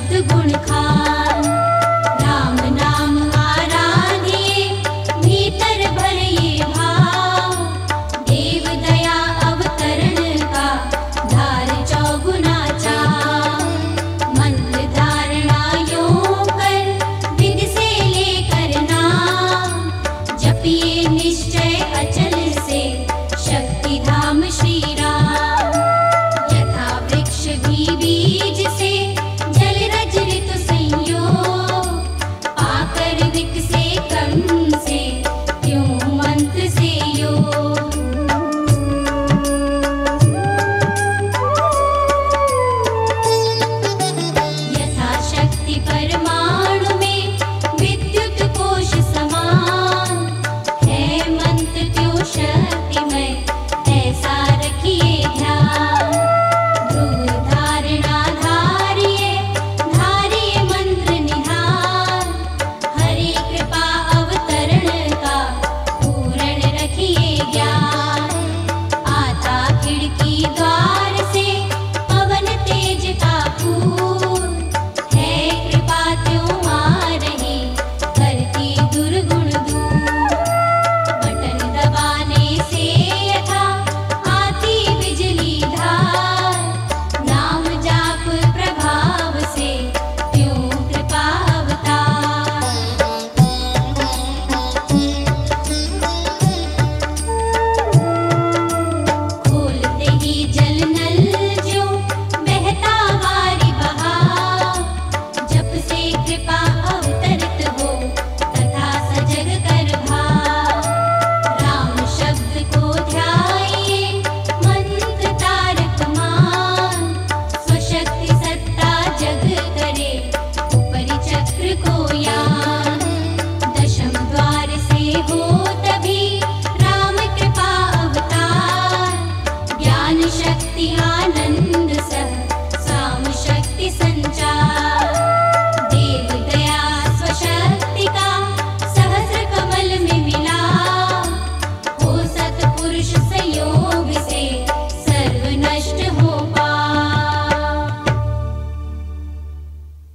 सद्गुण खान। राम नाम आराधिए भीतर भर ये भाव, देव दया अवतरण का धार चौगुना चाव। मंत्र धारणा योग कर विधि से लेकर नाम, जपिए निश्चय अचल से शक्ति धाम श्री राम। यथा वृक्ष भी बीज से जल रज ऋतु संयोग, पाकर विकसे क्रम से त्यों मंत्र से योग। यथा शक्ति परमाणु में विद्युत कोश समान, है मंत्र त्यों शक्तिमय ऐसा रखिए ध्यान। ध्रुव धारणा धारिए धारिए मंत्र निधान, हरि कृपा अवतरण का पूर्ण रखिए ज्ञान। आता खिड़की द्वार से पवन तेज का फूल, है कृपा त्यों आ रही करती दुर्गुण दूर। बटन दबाने से यथा आती बिजली धार, नाम जाप प्रभाव से त्यों कृपा अवतार। खोलते ही जल नल जो बहता वारी बहाव, जप से कृपा अवतरित हो तथा सजग कर भाव। राम शब्द को ध्याइए मंत्र तारक मान, स्वशक्ति सत्ता जग करे